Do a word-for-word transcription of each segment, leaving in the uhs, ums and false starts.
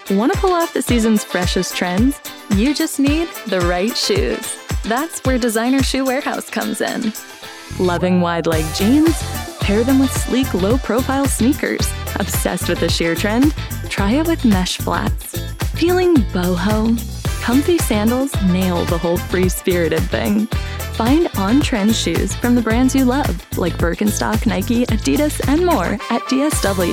Want to pull off the season's freshest trends? You just need the right shoes. That's where Designer Shoe Warehouse comes in. Loving wide-leg jeans? Pair them with sleek, low-profile sneakers. Obsessed with the sheer trend? Try it with mesh flats. Feeling boho? Comfy sandals nail the whole free-spirited thing. Find on-trend shoes from the brands you love, like Birkenstock, Nike, Adidas, and more at D S W.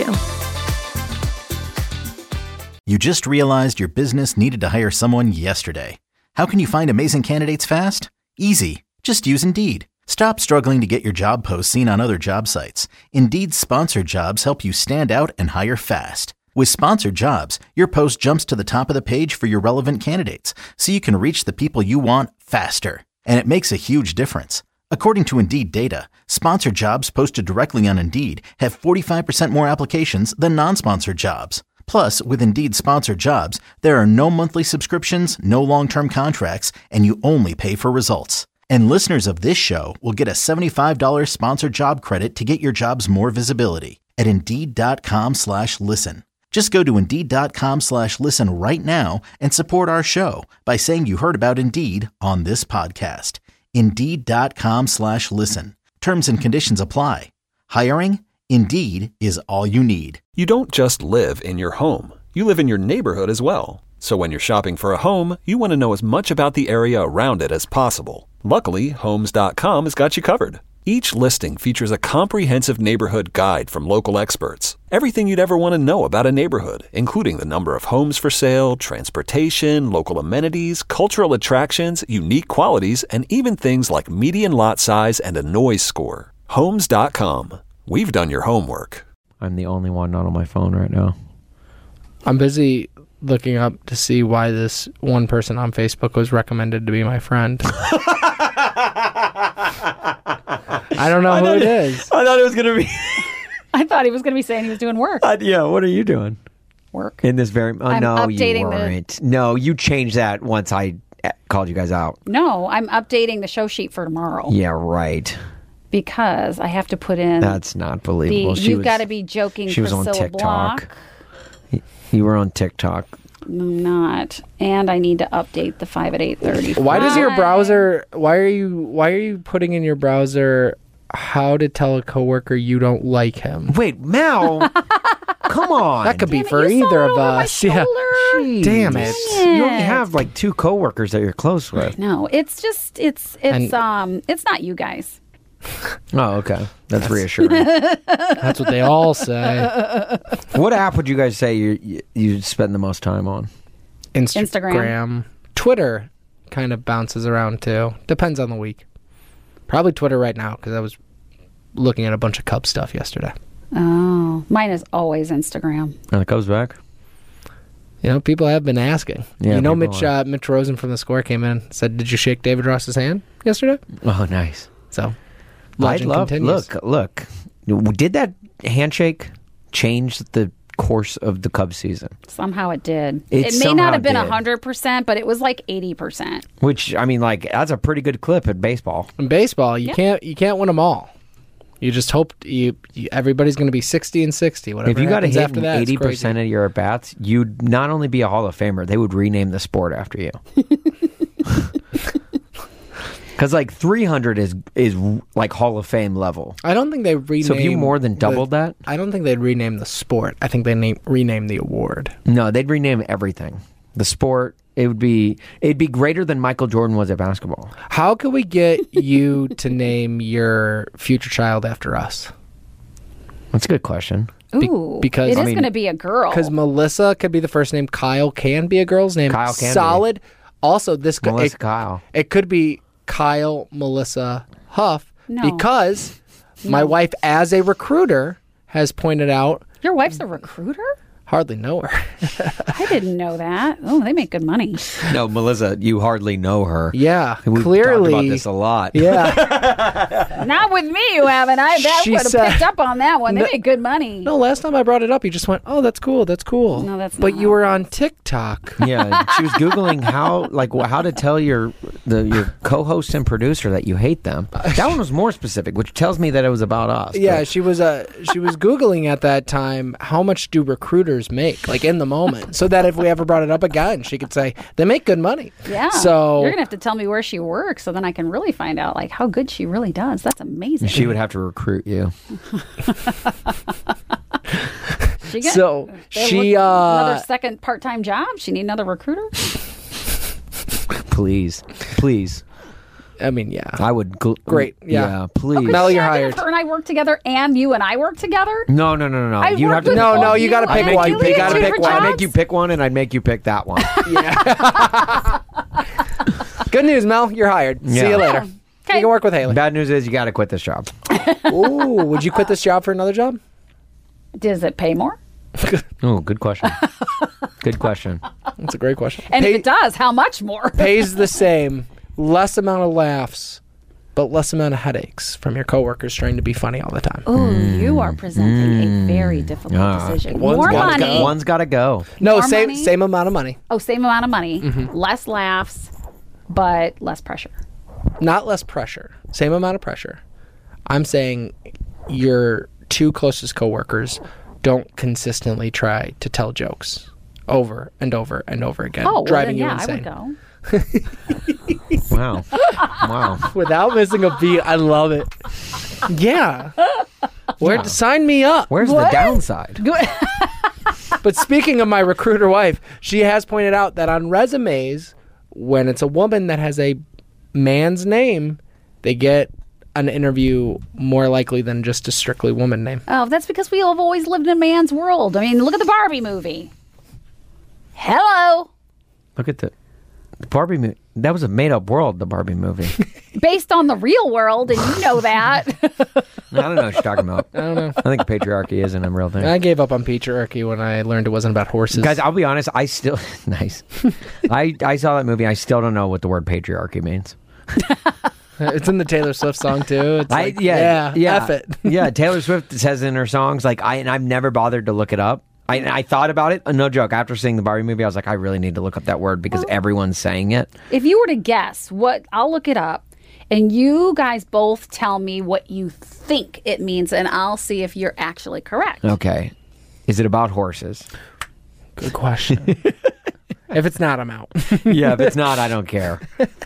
You just realized your business needed to hire someone yesterday. How can you find amazing candidates fast? Easy. Just use Indeed. Stop struggling to get your job posts seen on other job sites. Indeed's sponsored jobs help you stand out and hire fast. With sponsored jobs, your post jumps to the top of the page for your relevant candidates, so you can reach the people you want faster. And it makes a huge difference. According to Indeed data, sponsored jobs posted directly on Indeed have forty-five percent more applications than non-sponsored jobs. Plus, with Indeed sponsored jobs, there are no monthly subscriptions, no long-term contracts, and you only pay for results. And listeners of this show will get a seventy-five dollars sponsored job credit to get your jobs more visibility at Indeed.com slash listen. Just go to Indeed.com slash listen right now and support our show by saying you heard about Indeed on this podcast. Indeed.com slash listen. Terms and conditions apply. Hiring? Indeed is all you need. You don't just live in your home. You live in your neighborhood as well. So when you're shopping for a home, you want to know as much about the area around it as possible. Luckily, Homes dot com has got you covered. Each listing features a comprehensive neighborhood guide from local experts. Everything you'd ever want to know about a neighborhood, including the number of homes for sale, transportation, local amenities, cultural attractions, unique qualities, and even things like median lot size and a noise score. Homes dot com. We've done your homework. I'm the only one not on my phone right now. I'm busy looking up to see why this one person on Facebook was recommended to be my friend. I don't know I who it is. I thought it was going to be... I thought he was going to be saying he was doing work. Uh, yeah, what are you doing? Work. In this very... Oh, I'm no, updating you weren't. The... No, you changed that once I called you guys out. No, I'm updating the show sheet for tomorrow. Yeah, right. Because I have to put in... That's not believable. The, you've got to be joking, She Priscilla was on TikTok. Block. You were on TikTok. I'm not. And I need to update the five at eight thirty. Why does your browser... Why are you Why are you putting in your browser how to tell a coworker you don't like him? Wait, Mel... Come on. That could Damn be it, for you either saw of it over us. my Yeah. shoulder. Damn it. You only have like two coworkers that you're close with. No, it's just... It's, it's, And- um, it's not you guys. Oh, okay. That's reassuring. That's what they all say. What app would you guys say you you, you spend the most time on? Insta- Instagram. Instagram. Twitter kind of bounces around too. Depends on the week. Probably Twitter right now because I was looking at a bunch of Cubs stuff yesterday. Oh, mine is always Instagram. And it goes back? You know, people have been asking. Yeah, you know, people Mitch are. uh, Mitch Rosen from The Score came in and said, "Did you shake David Ross's hand yesterday?" Oh, nice. So, I legend love, continues. look, look. Did that handshake change the course of the Cubs season? Somehow it did. It It, may somehow not have been did. one hundred percent, but it was like eighty percent. Which, I mean, like, that's a pretty good clip at baseball. In baseball, you Yeah. can't you can't win them all. You just hope you, you everybody's going to be sixty and sixty. Whatever If you got to happens hit after that, it's eighty percent crazy. of your at-bats, you'd not only be a Hall of Famer, they would rename the sport after you. Because, like, three hundred is is like Hall of Fame level. I don't think they rename. So if you more than doubled the, that? I don't think they'd rename the sport. I think they name rename the award. No, they'd rename everything. The sport, it would be it'd be greater than Michael Jordan was at basketball. How could we get you to name your future child after us? That's a good question. Be- Ooh, because- it is I mean, going to be a girl. Because Melissa could be the first name. Kyle can be a girl's name. Kyle can be. Solid. Also, this could Melissa it, Kyle. it could be Kyle Melissa Huff No. because my wife, as a recruiter, has pointed out. Your wife's a recruiter? Hardly know her. I didn't know that. Oh, they make good money. No, Melissa, you hardly know her. Yeah, We've clearly. talked about this a lot. Yeah. Not with me, you haven't. I that She would have said- picked up on that one. They No- make good money. No, last time I brought it up, you just went, "Oh, that's cool. That's cool." No, that's But not you how were it on TikTok. Yeah, she was googling how like wh- how to tell your the your co-host and producer that you hate them. That one was more specific, which tells me that it was about us. Yeah, but- she was uh, she was Googling at that time, how much do recruiters make, like in the moment, so that if we ever brought it up again, she could say, they make good money. Yeah. So you're going to have to tell me where she works so then I can really find out like how good she really does. That's amazing. She would have to recruit you. She get, So, they she, look- uh, another second part-time job? She need another recruiter? Please. Please. I mean, yeah. I would. Gl- Great, yeah. please. Mel, you're Imagine hired. if her and I work together and you and I work together? No, no, no, no, no. I You'd worked have to. with No, both no, you gotta and pick one. Julie You gotta two pick different one. I'd jobs? make you pick one, and I'd make you pick that one. Good news, Mel. You're hired. See Yeah. you later. Okay. You can work with Haley. Bad news is you got to quit this job. Ooh, would you quit this job for another job? Does it pay more? Oh, good question. Good question. That's a great question. And Pay- if it does, how much more? pays the same, less amount of laughs, but less amount of headaches from your coworkers trying to be funny all the time. Oh, you are presenting a very difficult Ah. decision. One's More gotta money. go. One's got to go. No, More same money? same amount of money, Oh, same amount of money, Mm-hmm. less laughs, but less pressure. not less pressure. Same amount of pressure. I'm saying your two closest coworkers don't consistently try to tell jokes over and over and over again, Oh, well, driving then, you yeah, insane. I would go. Wow. Wow. Without missing a beat, I love it. Yeah. Where sign me up. Where's the downside? But speaking of my recruiter wife, she has pointed out that on resumes, when it's a woman that has a man's name, they get an interview more likely than just a strictly woman name. Oh, that's because we have always lived in a man's world. I mean, look at the Barbie movie. Hello. Look at the, the Barbie movie. That was a made-up world, the Barbie movie. Based on the real world, and you know that. I don't know what you're talking about. I don't know. I think patriarchy isn't a real thing. I gave up on patriarchy when I learned it wasn't about horses. Guys, I'll be honest. I still nice. I I saw that movie. I still don't know what the word patriarchy means. It's in the Taylor Swift song too. It's I like, yeah yeah, yeah F it. yeah. Taylor Swift says in her songs like I and I've never bothered to look it up. I I thought about it. No joke. After seeing the Barbie movie, I was like, I really need to look up that word because everyone's saying it. If you were to guess what, I'll look it up, and you guys both tell me what you think it means, and I'll see if you're actually correct. Okay, is it about horses? Good question. If it's not, I'm out. Yeah, if it's not, I don't care.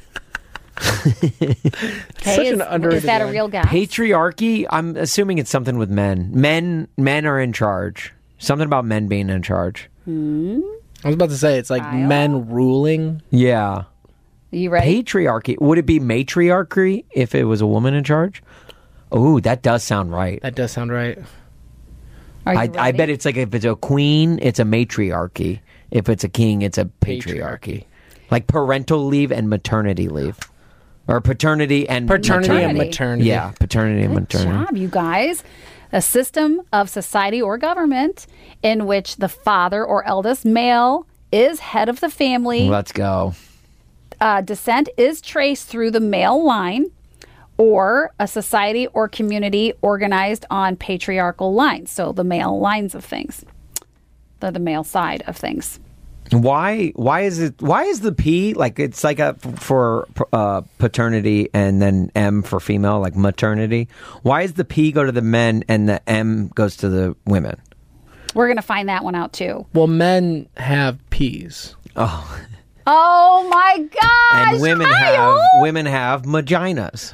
Okay, Such is, an underrated is that a line. real guess? Patriarchy. I'm assuming it's something with men. Men men are in charge. Something about men being in charge. I was about to say it's like Kyle? men ruling. Yeah. You ready? Patriarchy. Would it be matriarchy if it was a woman in charge? Oh, that does sound right. That does sound right. Are you I, ready? I bet it's like if it's a queen, it's a matriarchy. If it's a king, it's a patriarchy. Like parental leave and maternity leave. Or paternity and Paternity and Maternity. maternity. Yeah, paternity and Good maternity. job, you guys. A system of society or government in which the father or eldest male is head of the family. Let's go. Uh, descent is traced through the male line, or a society or community organized on patriarchal lines. So the male lines of things, the, the male side of things. Why? Why is it? Why is the P like it's like a for uh, paternity and then M for female, like maternity? Why is the P go to the men and the M goes to the women? We're going to find that one out too. Well, men have P's. Oh, Oh my gosh! and women Kyle! have women have vaginas.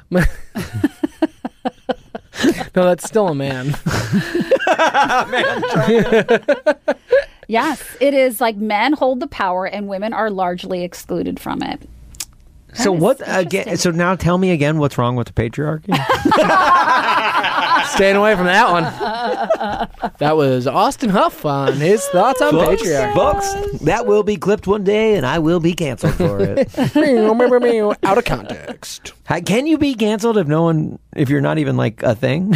No, that's still a man. Yes, it is like men hold the power and women are largely excluded from it. So is what again? interesting. So now tell me again, what's wrong with the patriarchy? Staying away from that one. That was Austin Huff on his thoughts on patriarchy. Folks, that will be clipped one day, and I will be canceled for it. Out of context. How- Can you be canceled if no one, if you're not even like a thing?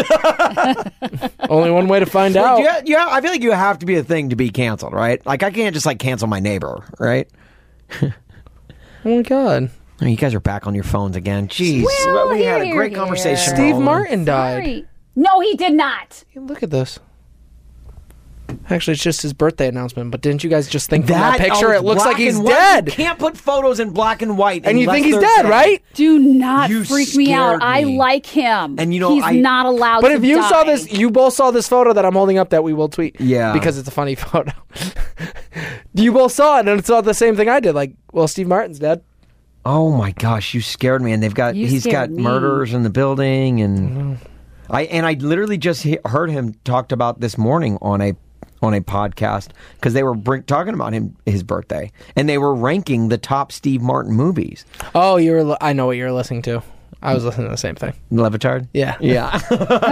Only one way to find Like, out. yeah, yeah, I feel like you have to be a thing to be canceled, right? Like I can't just like cancel my neighbor, right? Oh my god. Oh, you guys are back on your phones again. Jeez, Well, we had a here, great here. conversation. Steve Roland. Martin died. Sorry. No, he did not. Hey, look at this. Actually, it's just his birthday announcement. But didn't you guys just think from that, That picture oh, it looks like black he's and white. dead? You can't put photos in black and white. And you unless think he's they're dead, right? Do not You freak me out. scared I me. like him. And you know, he's I- not allowed But to if you die. saw this, you both saw this photo that I'm holding up that we will tweet. Yeah. Because it's a funny photo. You both saw it, and it's all the same thing I did. Like, well, Steve Martin's dead. Oh my gosh, you scared me! And they've got You he's got scared me. murderers in the building, and I and I literally just he- heard him talked about this morning on a on a podcast because they were bring, talking about him his birthday, and they were ranking the top Steve Martin movies. Oh, you were. Li- I know what you were listening to. I was listening to the same thing. Levitard, Yeah. yeah.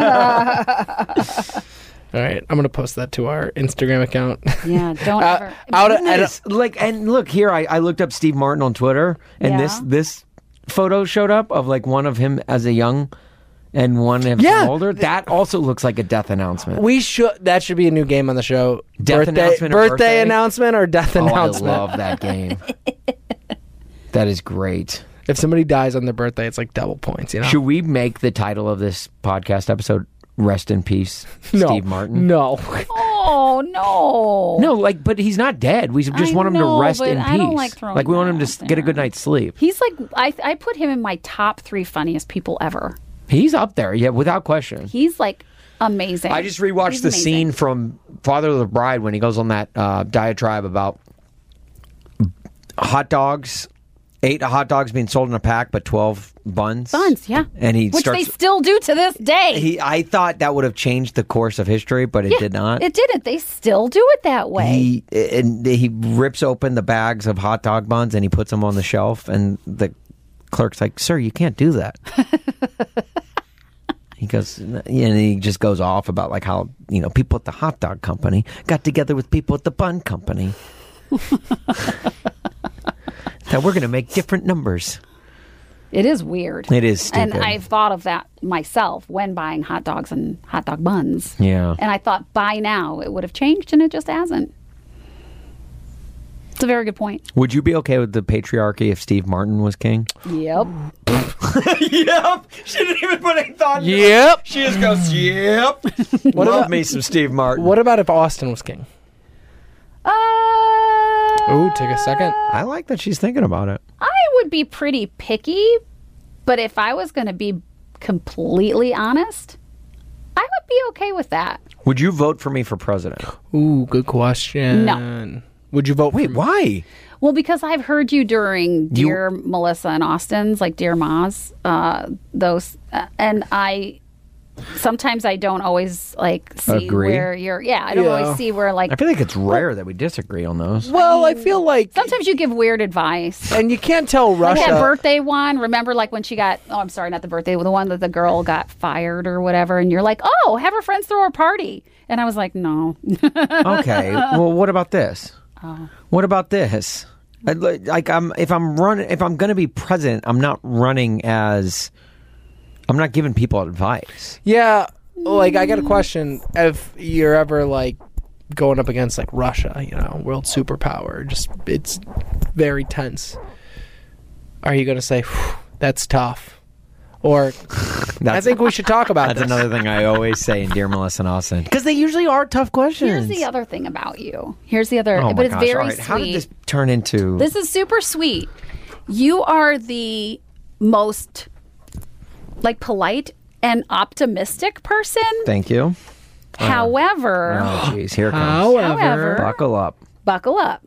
All right, I'm gonna post that to our Instagram account. Yeah, don't Uh, ever. out of, I Goodness, don't- like and look here, I, I looked up Steve Martin on Twitter, and Yeah. this this photo showed up of like one of him as a young and one of Yeah. him older. That also looks like a death announcement. we should. That should be a new game on the show. Death birthday, announcement or birthday, birthday? announcement or death Oh, announcement. I love that game. That is great. If somebody dies on their birthday, it's like double points. You know. Should we make the title of this podcast episode "Rest in Peace, no. Steve Martin"? No. Oh no. No, like, but he's not dead. We just I want him know, to rest but in peace. I don't like throwing we want him that to s- out get a good there. night's sleep. He's like I. I put him in my top three funniest people ever. He's up there, yeah, without question. He's like amazing. I just rewatched He's the amazing. scene from Father of the Bride when he goes on that uh, diatribe about hot dogs, eight hot dogs being sold in a pack, but twelve buns. Buns, yeah. And he Which starts. they still do to this day. he, I thought that would have changed the course of history, but it Yeah, did not. It didn't. They still do it that way. He and he rips open the bags of hot dog buns and he puts them on the shelf, and the clerk's like, "Sir, you can't do that." He goes, and he just goes off about like how, you know, people at the hot dog company got together with people at the bun company. That we're going to make different numbers. It is weird. It is stupid. And I've thought of that myself when buying hot dogs and hot dog buns. Yeah. And I thought by now it would have changed, and it just hasn't. It's a very good point. Would you be okay with the patriarchy if Steve Martin was king? Yep. Yep. She didn't even put any thought into Yep. She just goes, yep. What Love about- me some Steve Martin. What about if Austin was king? Uh, Ooh, take a second. I like that she's thinking about it. I would be pretty picky, but if I was going to be completely honest, I would be okay with that. Would you vote for me for president? Ooh, good question. No. Would you vote Wait, for me? why? Well, because I've heard you during Dear Melissa and Austin's, like Dear Ma's, uh, those, uh, and I sometimes I don't always like see Agree. where you're. Yeah, I don't Yeah. always see where like. I feel like it's rare that we disagree on those. Well, I feel like, Sometimes you give weird advice. and you can't tell Like Russia. that birthday one. Remember, like when she got. Oh, I'm sorry, not the birthday. The one that the girl got fired or whatever, and you're like, oh, have her friends throw her party, and I was like, no. Okay. Well, what about this? What about this? I'd li- Like, I'm if I'm running, if I'm going to be president, I'm not running as. I'm not giving people advice. Yeah, like I got a question. If you're ever like going up against like Russia, you know, world superpower, just it's very tense. Are you going to say "Whew, that's tough? Or I think we should talk about That's this. another thing I always say in Dear Melissa and Austin, because they usually are tough questions. Here's the other thing about you. Here's the other, Oh but my it's gosh! very All right, sweet. how did this turn into? This is super sweet. You are the most like polite and optimistic person. Thank you. However, Oh, jeez, here it comes. However, However- Buckle up. buckle up.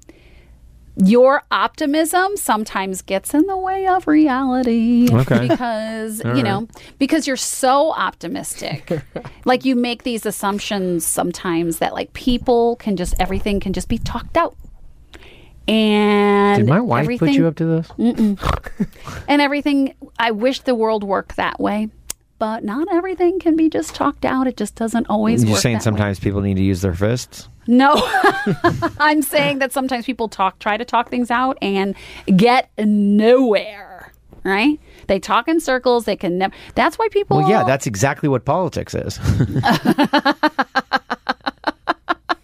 Your optimism sometimes gets in the way of reality. Okay. Because, you know, because you're so optimistic. Like you make these assumptions sometimes that like people can just, everything can just be talked out. And Did my wife put everything- you up to this? And everything, I wish the world worked that way. But not everything can be just talked out. It just doesn't always You're work saying that way. sometimes people need to use their fists? No, I'm saying that sometimes people talk, try to talk things out and get nowhere, right? They talk in circles. They can never, that's why people. Well, yeah, that's exactly what politics is.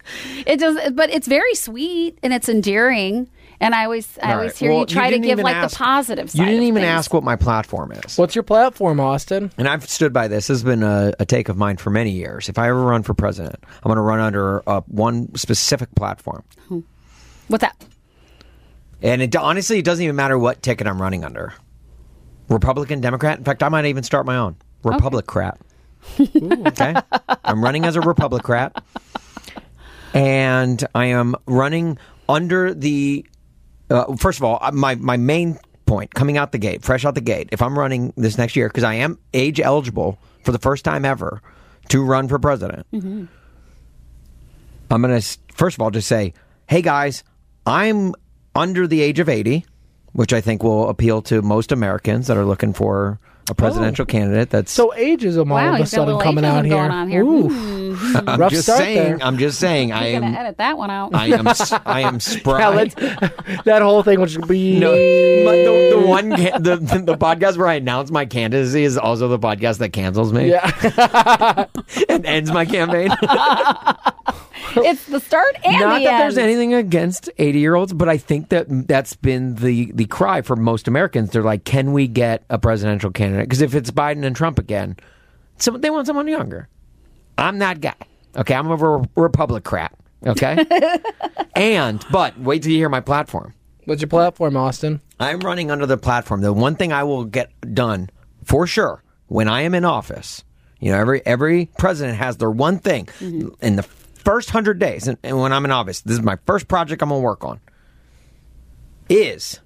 It does, but it's very sweet and it's endearing. And I always, I All always right. hear Well, you try you to didn't give even like ask- the positive side. You didn't of even things. ask what my platform is. What's your platform, Austin? And I've stood by this. This has been a, a take of mine for many years. If I ever run for president, I'm going to run under uh, one specific platform. What's that? And it honestly, it doesn't even matter what ticket I'm running under. Republican, Democrat. In fact, I might even start my own. Republicrat. Okay? I'm running as a Republicrat. And I am running under the... Uh, first of all, my, my main point, coming out the gate, fresh out the gate, if I'm running this next year, because I am age eligible for the first time ever to run for president, mm-hmm. I'm going to, first of all, just say, hey, guys, I'm under the age of eighty, which I think will appeal to most Americans that are looking for a presidential Oh. candidate. That's So ageism all Wow, of a he's got a sudden little coming out ageism here. going on here. Ooh. Mm. I'm rough just start saying. there. I'm just saying. I I'm gonna am. edit that one out. I am. I am spry. Yeah, let's- that whole thing would be. No, but the, the one ca- the the podcast where I announce my candidacy is also the podcast that cancels me Yeah. and ends my campaign. It's the start and Not the that end. there's anything against eighty year olds, but I think that that's been the the cry for most Americans. They're like, can we get a presidential candidate? Because if it's Biden and Trump again, so they want someone younger. I'm that guy. Okay, I'm a re- Republicrat. Okay, and but wait till you hear my platform. What's your platform, Austin? I'm running under the platform. The one thing I will get done for sure when I am in office, you know, every every president has their one thing in the first hundred days, and, and when I'm in office, this is my first project I'm gonna work on. Is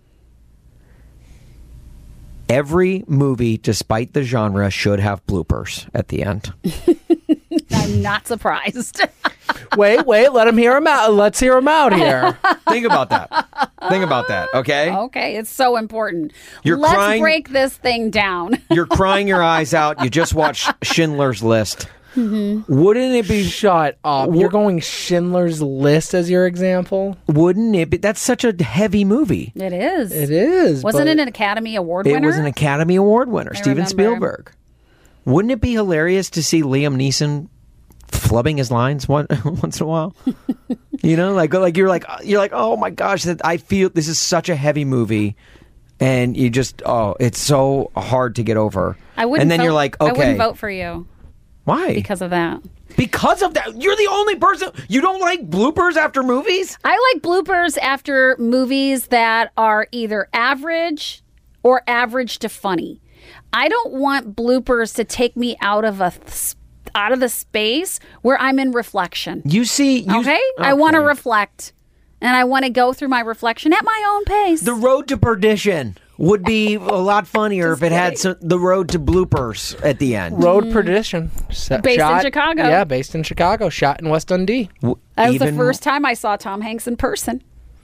every movie, despite the genre, should have bloopers at the end. I'm not surprised. Wait, wait. Let him hear him out. Let's hear him out here. Think about that. Think about that. Okay. Okay, it's so important. You're Let's crying- break this thing down. You're crying your eyes out. You just watched Schindler's List. Wouldn't it be? Shut up. You're going Schindler's List as your example? Wouldn't it be? That's such a heavy movie. It is. It is. Wasn't but- it an Academy Award It winner? was an Academy Award winner, Steven remember. Spielberg. Wouldn't it be hilarious to see Liam Neeson flubbing his lines one, once in a while? You know, like like you're like you're like, oh my gosh, that I feel this is such a heavy movie, and you just oh, it's so hard to get over. I wouldn't and then vote, you're like, I okay, wouldn't vote for you why? because of that. Because of that, you're the only person. You don't like bloopers after movies? I like bloopers after movies that are either average or average to funny. I don't want bloopers to take me out of a th- out of the space where I'm in reflection. You see, you, Okay? I want to okay. reflect. And I want to go through my reflection at my own pace. The Road to Perdition would be a lot funnier if it had some, the road to bloopers at the end. Road Perdition. Sa- Based in shot- Chicago. Yeah, based in Chicago. Shot in West Dundee. W- that was the even- first time I saw Tom Hanks in person.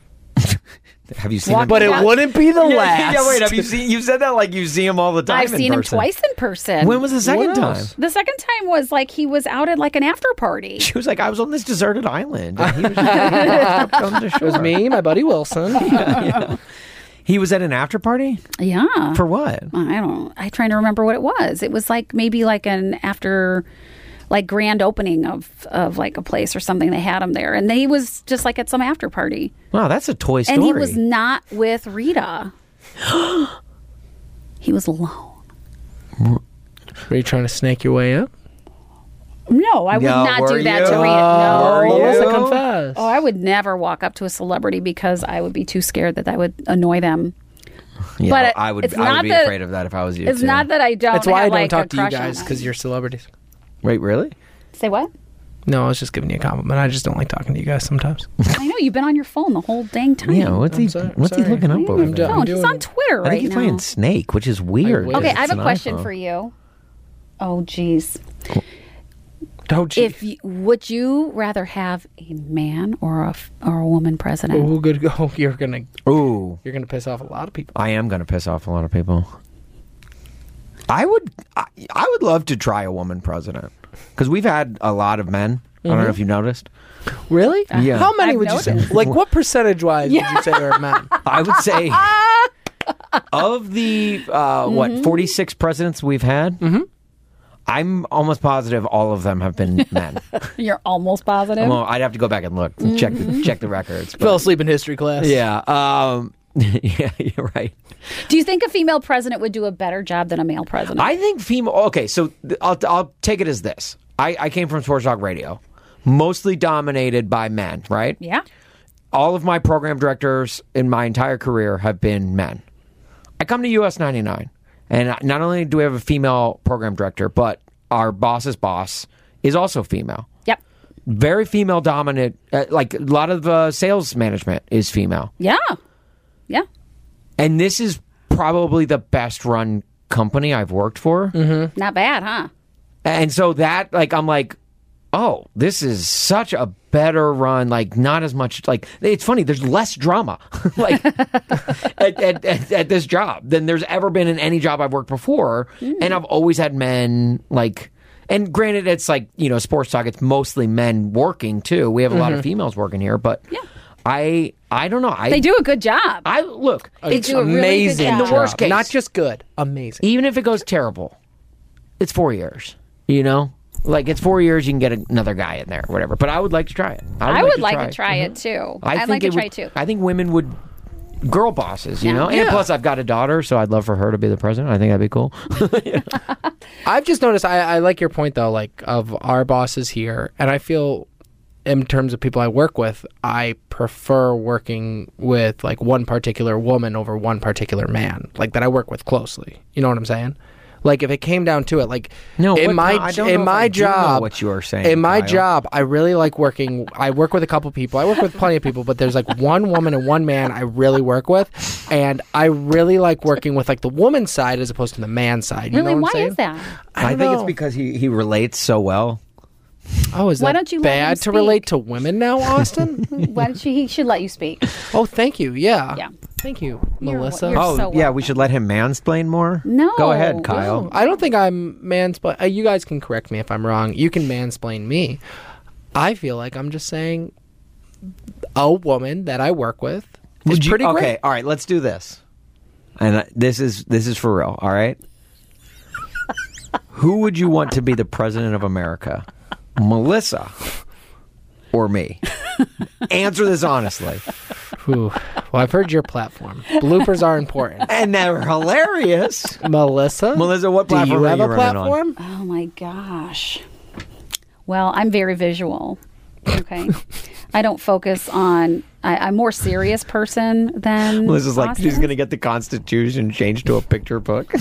Have you seen Walk- him? But it Yeah. wouldn't be the yeah, last. yeah, wait. Have you seen? You said that like you see him all the time. I've in seen him person. twice in person. When was the second What time? else? The second time was like he was out at like an after party. She was like, I was on this deserted island. And he was, just come to It was shore. me, my buddy Wilson. He was at an after party Yeah. for what? I don't. I'm trying to remember what it was. It was like maybe like an after, like grand opening of of like a place or something. They had him there, and he was just like at some after party, Wow, that's a toy story. and he was not with Rita. He was alone. Were you trying to snake your way up? No, I would No, not were do that you? to Rita. Oh, No. Melissa, you? confess. Oh, I would never walk up to a celebrity because I would be too scared that that would annoy them. Yeah, but it- I would. it's I would not be that- afraid of that if I was you. It's too. not that I don't. That's why I have, don't like, talk a to you crush on guys, them. because you're celebrities. Wait, really? Say what? No, I was just giving you a compliment. I just don't like talking to you guys sometimes. I know you've been on your phone the whole dang time. Yeah. What's I'm he? sorry- what's he sorry. looking up I'm over on there? your phone. He's doing on it. Twitter I right think he's now. playing Snake, which is weird. wish. Okay, I It's have a an question iPhone. for you. Oh, geez. Oh, gee. If you, would you rather have a man or a f- or a woman president? Oh, good. Oh, you're gonna Ooh, you're gonna piss off a lot of people. I am going to piss off a lot of people. I would, I, I would love to try a woman president because we've had a lot of men. I don't know if you noticed. Really? Yeah. How many I've would you say? noticed. Like, what percentage wise would you say are men? I would say of the uh, what forty-six presidents we've had, I'm almost positive all of them have been men. You're almost positive? Well, I'd have to go back and look, and check the, check the records. but- Fell asleep in history class. Yeah. Um, yeah, you're right. Do you think a female president would do a better job than a male president? I think female. Okay, so th- I'll I'll take it as this. I, I came from Sports Talk Radio, mostly dominated by men. Right. yeah. All of my program directors in my entire career have been men. I come to U S ninety-nine, and not only do we have a female program director, but our boss's boss is also female. Yep. Very female dominant. Uh, like a lot of uh, sales management is female. Yeah. Yeah. And this is probably the best run company I've worked for. Mm-hmm. Not bad, huh? And so that, like, I'm like, oh, this is such a better run. Like, not as much, like, it's funny, there's less drama, like, at, at, at, at this job than there's ever been in any job I've worked before. Mm. And I've always had men, like, and granted, it's like, you know, Sports Talk, it's mostly men working, too. We have a Mm-hmm. lot of females working here, but Yeah. I, I don't know. I, They do a good job. I, look, They it's do a really good Amazing. job. in the worst case. Not just good. Amazing. Even if it goes terrible, it's four years. You know, like it's four years. You can get another guy in there, or whatever. But I would like to try it. I would to like try to it. try it, too. I I'd think like to it try would- it, too. I think women would, girl bosses, you Yeah. know. And Yeah. plus, I've got a daughter, so I'd love for her to be the president. I think that'd be cool. I've just noticed, I, I like your point, though, like, of our bosses here. And I feel, in terms of people I work with, I prefer working with, like, one particular woman over one particular man. Like, that I work with closely. You know what I'm saying? Like, if it came down to it, like, No, in what- my, no, I don't know in if my I do know job, what you are saying, in my Kyle. job, I really like working, I work with a couple people. I work with plenty of people, but there's, like, one woman and one man I really work with. And I really like working with, like, the woman's side as opposed to the man's side. You Really? know Why what I'm saying? is that? I, I don't think know. it's because he, he relates so well. Oh, is Why that don't you let him bad to speak? relate to women now, Austin? Why don't you, he should let you speak. Oh, thank you. Yeah. Yeah. Thank you, You're- Melissa. you're Oh, so yeah, welcome. we should let him mansplain more. No. Go ahead, Kyle. I don't think I'm mansplain. Uh, you guys can correct me if I'm wrong. You can mansplain me. I feel like I'm just saying a woman that I work with is Would you- pretty okay, great. all right, let's do this. And uh, this is this is for real, all right? Who would you want to be the president of America? Melissa or me? Answer this honestly. Whew. Well, I've heard your platform. Bloopers are important. And they're hilarious. Melissa? Melissa, what do platform you are have you a running on? platform? Oh, my gosh. Well, I'm very visual. Okay. I don't focus on, I, I'm a more serious person than Melissa's like, Austin. she's going to get the Constitution changed to a picture book.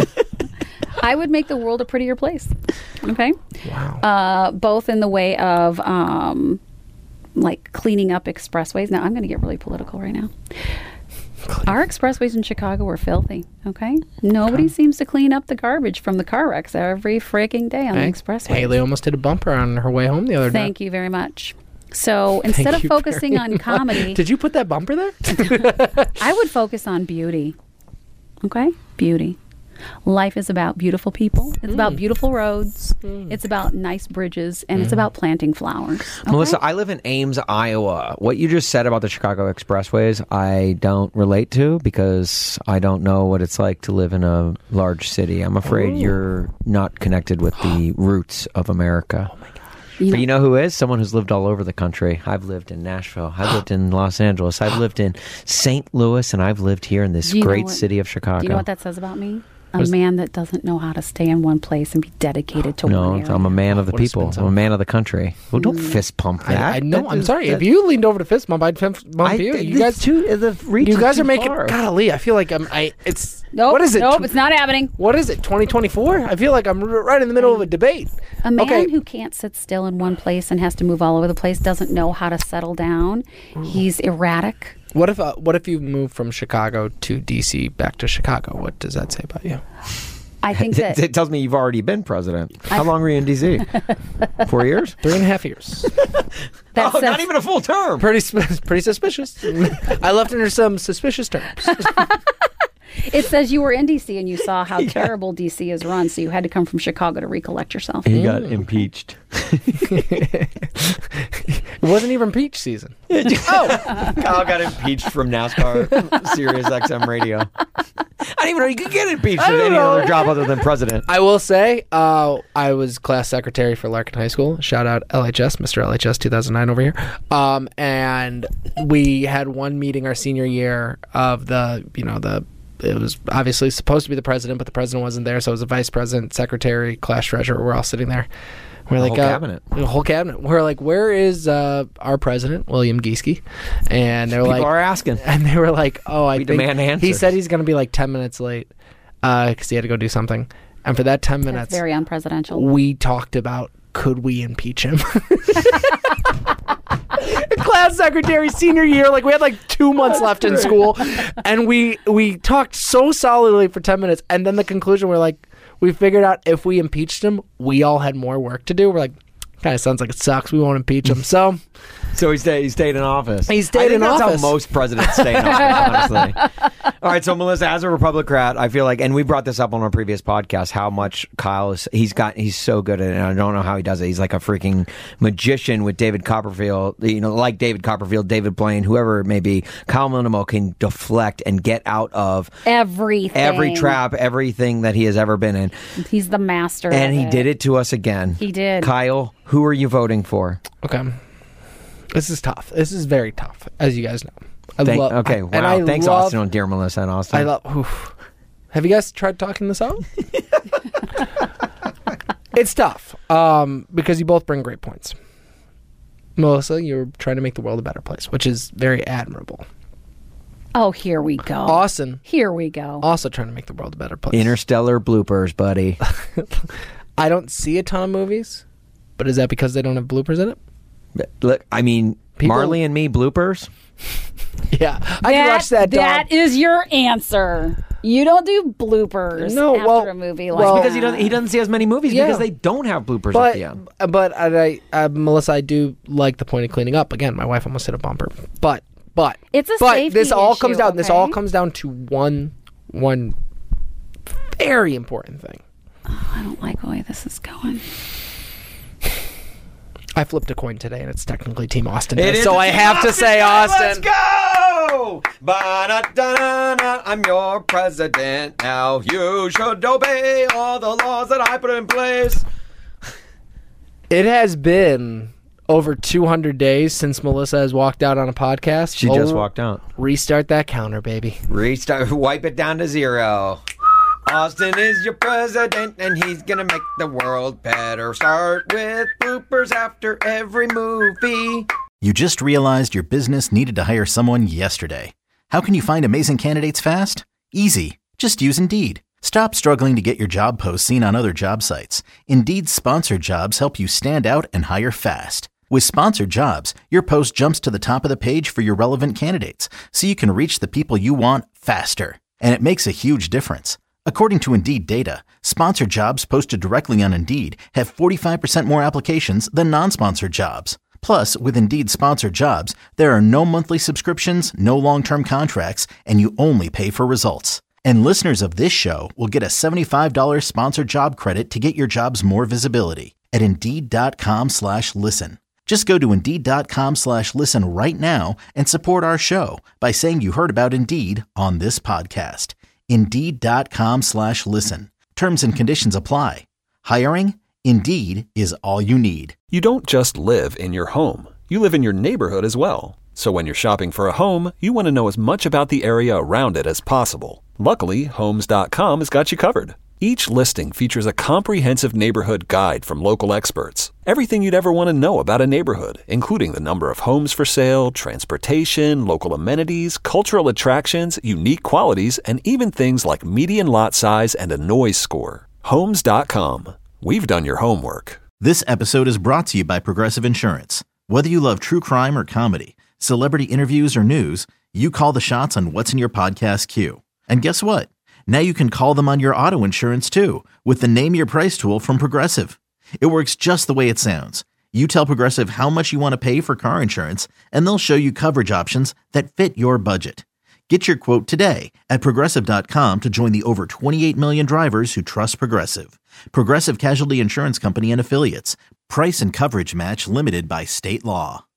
I would make the world a prettier place. Okay. Wow. Uh, both in the way of um, like cleaning up expressways. Now I'm going to get really political right now. Our expressways in Chicago are filthy. Okay. Nobody seems to clean up the garbage from the car wrecks every freaking day on Hey, the expressway. Haley almost hit a bumper on her way home the other day. Thank you very much. So instead Thank of you focusing very on much. comedy, Did you put that bumper there? I would focus on beauty. Okay? Beauty. Life is about beautiful people. It's about beautiful roads. It's about nice bridges. And it's about planting flowers. Okay? Melissa, I live in Ames, Iowa. What you just said about the Chicago expressways, I don't relate to because I don't know what it's like to live in a large city. I'm afraid you're not connected with the roots of America. You But know- you know who is? Someone who's lived all over the country. I've lived in Nashville. I've lived in Los Angeles. I've lived in Saint Louis, and I've lived here in this Do you know great what- city of Chicago. Do you know what that says about me? A man that doesn't know how to stay in one place and be dedicated to No, one area. I'm a man of the What a people. spin I'm a zone. man of the country. Well, don't fist pump that. I, I know. That I'm is- sorry. that- If you leaned over to fist bump, I'd fist bump I- you. the You guys, too, the reach you is guys too are making. far. Golly, I feel like I'm. I. It's. Nope, What is it? Nope, Tw- it's not happening. What is it? twenty twenty-four? I feel like I'm r- right in the middle of a debate. A man okay. who can't sit still in one place and has to move all over the place doesn't know how to settle down. He's erratic. What if? Uh, what if you move from Chicago to D C back to Chicago? What does that say about you? I think that It tells me you've already been president. How long were you in D C? Four years? Three and a half years. that Oh, says, not even a full term. pretty. Sp- pretty suspicious. I left under some suspicious terms. it says you were in D C and you saw how terrible D C is run, so you had to come from Chicago to recollect yourself. He got impeached. It wasn't even peach season. Oh, Kyle got impeached from NASCAR, Sirius X M radio. I didn't even know you could get impeached I at don't any know. other job other than president. I will say, uh, I was class secretary for Larkin High School. Shout out L H S, Mister L H S two thousand nine over here. Um, and we had one meeting our senior year of the, you know, the, it was obviously supposed to be the president, but the president wasn't there. So it was a vice president, secretary, class treasurer. We're all sitting there. We're The like, whole uh, cabinet. The whole cabinet. We're like, where is uh, our president, William Gieske? And they were People like, are asking. and they were like, oh, I We think demand he answers. said he's going to be like ten minutes late because he had to go do something. And for that ten That's minutes, very unpresidential. we talked about, could we impeach him? Class secretary senior year, like we had like two months left in school, and we we talked so solidly for ten minutes, and then the conclusion we're like, we figured out if we impeached him, we all had more work to do. We're like, kind of sounds like it sucks. We won't impeach him. So So he stayed. He stayed in office. He stayed I think in that's office. how most presidents stay in office. Honestly. All right. So Melissa, as a Republican, I feel like, and we brought this up on our previous podcast, how much Kyle is. He's got. He's so good at it. And I don't know how he does it. He's like a freaking magician with David Copperfield. You know, like David Copperfield, David Blaine, whoever it may be. Kyle Millennium can deflect and get out of Everything. every trap, everything that he has ever been in. He's the master. And of he did it to us again. He did. Kyle, who are you voting for? okay, this is tough. This is very tough, as you guys know. I Thank, love, okay, I, wow. and I Thanks, love, Austin, on Dear Melissa and Austin. I love. Oof. Have you guys tried talking this out? It's tough um, because you both bring great points. Melissa, you're trying to make the world a better place, which is very admirable. Oh, here we go. Austin, Here we go. also trying to make the world a better place. Interstellar bloopers, buddy. I don't see a ton of movies, but is that because they don't have bloopers in it? Look, I mean, People- Marley and Me bloopers. Yeah, I can watch that. Dog. That is your answer. You don't do bloopers No, after well- a movie like well- that. Because he doesn't, he doesn't see as many movies Yeah. because they don't have bloopers at the end. But but I, I, Melissa, I do like the point of cleaning up. Again, my wife almost hit a bumper. But but It's a but safety this all issue, comes down. This all okay? comes down to one one very important thing. I don't like the way this is going. I flipped a coin today, and it's technically Team Austin. It Day, is so a I Team have to Austin say Day. Austin. Let's go! Ba-da-da-da-da. I'm your president now. You should obey all the laws that I put in place. It has been over two hundred days since Melissa has walked out on a podcast. She We'll just walked out. Restart that counter, baby. Restart, wipe it down to zero. Austin is your president, and he's gonna make the world better. Start with bloopers after every movie. You just realized your business needed to hire someone yesterday. How can you find amazing candidates fast? Easy. Just use Indeed. Stop struggling to get your job posts seen on other job sites. Indeed's sponsored jobs help you stand out and hire fast. With sponsored jobs, your post jumps to the top of the page for your relevant candidates, so you can reach the people you want faster. And it makes a huge difference. According to Indeed data, sponsored jobs posted directly on Indeed have forty-five percent more applications than non-sponsored jobs. Plus, with Indeed sponsored jobs, there are no monthly subscriptions, no long-term contracts, and you only pay for results. And listeners of this show will get a seventy-five dollars sponsored job credit to get your jobs more visibility at Indeed.com slash listen. Just go to Indeed.com slash listen right now and support our show by saying you heard about Indeed on this podcast. Indeed.com slash listen. Terms and conditions apply. Hiring? Indeed is all you need. You don't just live in your home. You live in your neighborhood as well. So when you're shopping for a home, you want to know as much about the area around it as possible. Luckily, Homes dot com has got you covered. Each listing features a comprehensive neighborhood guide from local experts. Everything you'd ever want to know about a neighborhood, including the number of homes for sale, transportation, local amenities, cultural attractions, unique qualities, and even things like median lot size and a noise score. Homes dot com. We've done your homework. This episode is brought to you by Progressive Insurance. Whether you love true crime or comedy, celebrity interviews or news, you call the shots on what's in your podcast queue. And guess what? Now you can call them on your auto insurance too with the Name Your Price tool from Progressive. It works just the way it sounds. You tell Progressive how much you want to pay for car insurance, and they'll show you coverage options that fit your budget. Get your quote today at Progressive dot com to join the over twenty-eight million drivers who trust Progressive. Progressive Casualty Insurance Company and Affiliates. Price and coverage match limited by state law.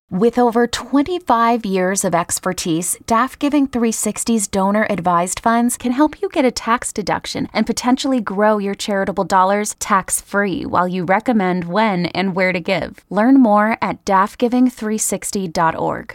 With over twenty-five years of expertise, D A F Giving three sixty's donor-advised funds can help you get a tax deduction and potentially grow your charitable dollars tax-free while you recommend when and where to give. Learn more at D A F giving three sixty dot org.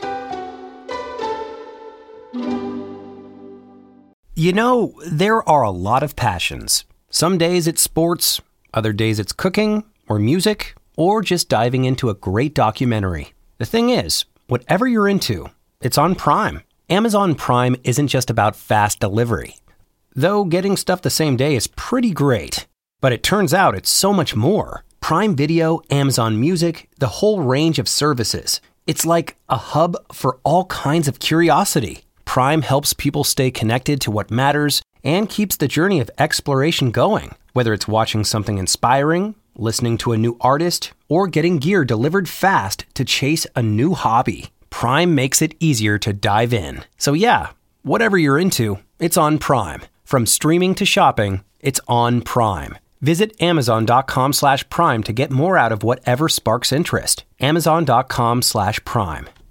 You know, there are a lot of passions. Some days it's sports, other days it's cooking, or music, or just diving into a great documentary. The thing is, whatever you're into, it's on Prime. Amazon Prime isn't just about fast delivery. Though getting stuff the same day is pretty great. But it turns out it's so much more. Prime Video, Amazon Music, the whole range of services. It's like a hub for all kinds of curiosity. Prime helps people stay connected to what matters and keeps the journey of exploration going. Whether it's watching something inspiring, listening to a new artist, or getting gear delivered fast to chase a new hobby, Prime makes it easier to dive in. So yeah, whatever you're into, it's on Prime. From streaming to shopping, it's on Prime. Visit amazon.com slash prime to get more out of whatever sparks interest. Amazon.com slash prime.